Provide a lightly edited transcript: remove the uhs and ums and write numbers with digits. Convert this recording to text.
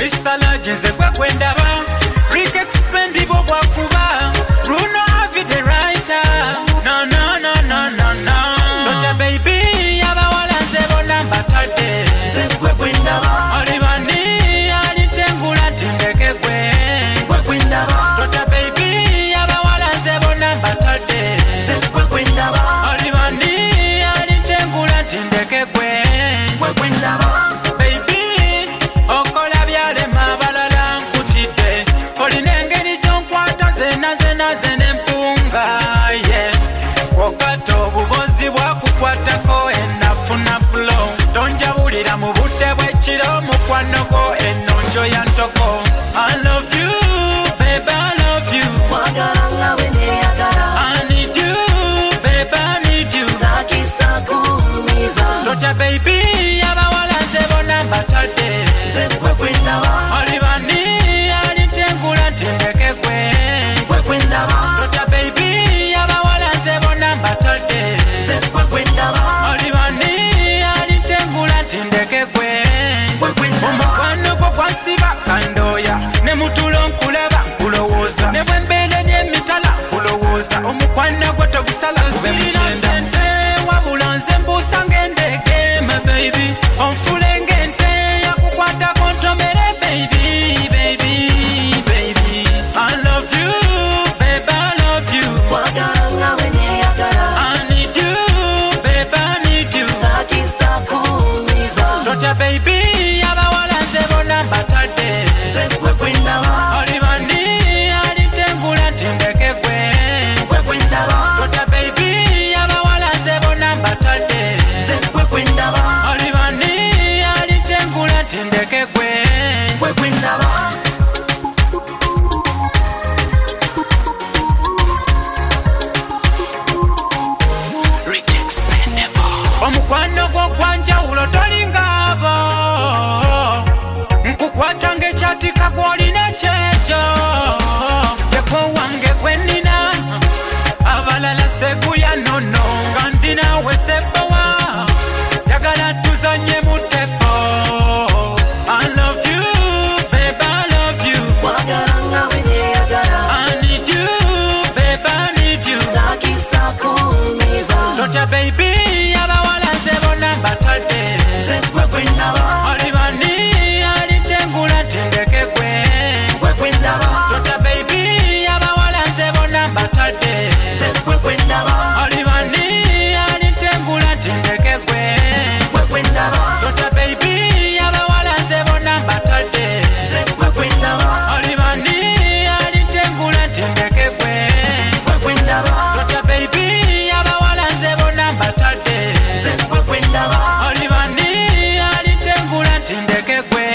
Mr. Legends kwendaba Rick Expendible bwakuba Bruno Avi the writer No no no no no no Dota baby abawala nzebo namba tade Zekwe kwendaba Olibani alitengula tindeke kwe kwendaba Dota baby abawala nzebo namba tade Zekwe kwendaba Olibani alitengula tindeke kwe kwendaba Zene mpunga yeah Wakato bubozi bwakukwatako enafuna flow Tonjabulira mu budde bw'ekiro mukwanoko ennonjo ya ntoko I love you baby I love you Wagala nga weneyagala I need you baby I need you Staki stakumiza Dota baby abawala nzebo namba tade Zekwe kwendaba Olibani alitengula tindeke kwe Dota baby abawala nzebo namba tade Zekwe kwendaba Olibani alitengula tindeke kwe Omukwano gwo kwansiba kandoya Ne mutulo nkulaba nkulowooza Ne bwembele n'emitala nkulowooza Omukwano gwo togusala sirina sente wabula nze mbuusa ng'endege my baby onfule ng'ente yakukwata kontomere baby baby baby I love you Dota baby abawala nzebo namba tade Zekwe kwendaba Olibani alitengula tindeke kwe kwendaba Dota baby abawala nzebo namba tade Zekwe kwendaba Olibani alitengula tindeke kwe kwendaba Rick Expendible Omukwano gwo gwanjawulo tolinga Nkukwatanga ekyatika gw'olina ekyejo Yekwo wange gwennina Abalala sekuya nono nga ndinawe sefowa Jagala tuzanye mu tefo I love you, baby I love you Wagala nga weneyagala I need you, baby I need you Staki stakumiza Dota baby abawala nzebo namba tade Zekwe kwendaba Olibani alitengula tindeke kwe kwendaba Dota baby abawala nzebo namba tade Zekwe kwendaba Olibani alitengula tindeke kwe kwendaba Dota baby abawala nzebo namba tade Zekwe kwendaba Olibani alitengula tindeke kwe kwendaba Dota baby abawala nzebo namba tade Zekwe kwendaba Olibani alitengula tindeke kwe